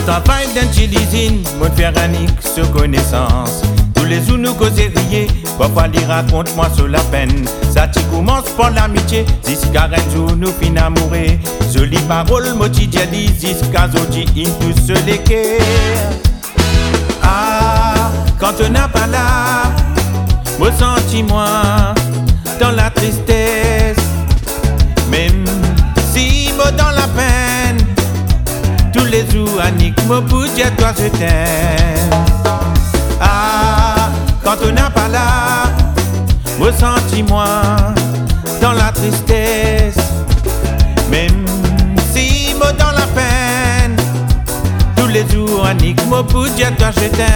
travail dans l'usine, moi faire Annick sur connaissance. Tous les jours nous causer rier, parfois il raconte-moi sur la peine. Ça t'y commence par l'amitié, jusqu'à un jour nous fin amoureux. Jolie parole, motidia dit, jusqu'à aujourd'hui in tous se l'équerre. Ah, quand on n'a pas là, ressens-moi dans la tristesse. Même si moi dans la peine, tous les jours Annick, moi pour dire toi je t'aime. Ah, quand on n'a pas là, ressens-moi dans la tristesse. Même si moi dans la peine, tous les jours Annick, moi pour dire toi je t'aime.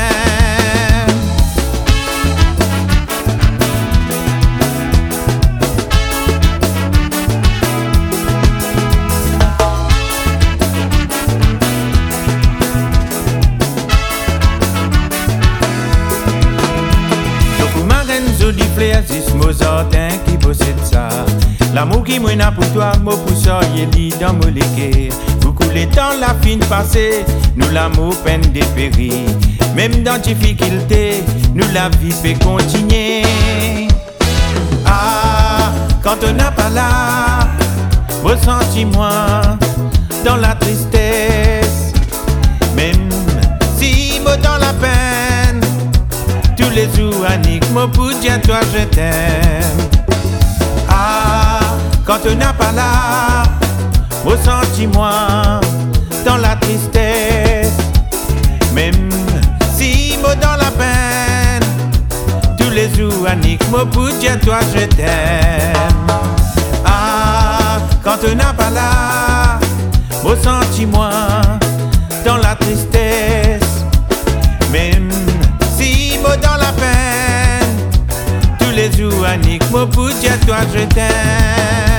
Joli fleur, c'est Mozartin qui possède ça. L'amour qui m'a pour toi, moi pour ça, il dit dans mon légué. Vous coulez dans la fine passée, nous l'amour peine dépérir. Même dans difficulté, nous la vie fait continuer. Ah, quand on n'a pas là, ressens-moi dans la tristesse. Même si moi dans la peine, tous les jours Annick, moi pour dire toi je t'aime. Ah, quand on n'a pas là, ressens-moi dans la tristesse. Même si moi dans la peine, tous les jours Annick, moi pour dire toi je t'aime. Ah, quand on n'a pas là, ressens-moi dans la tristesse. Même si moi dans la peine, tous les jours Annick, moi pour dire toi je t'aime.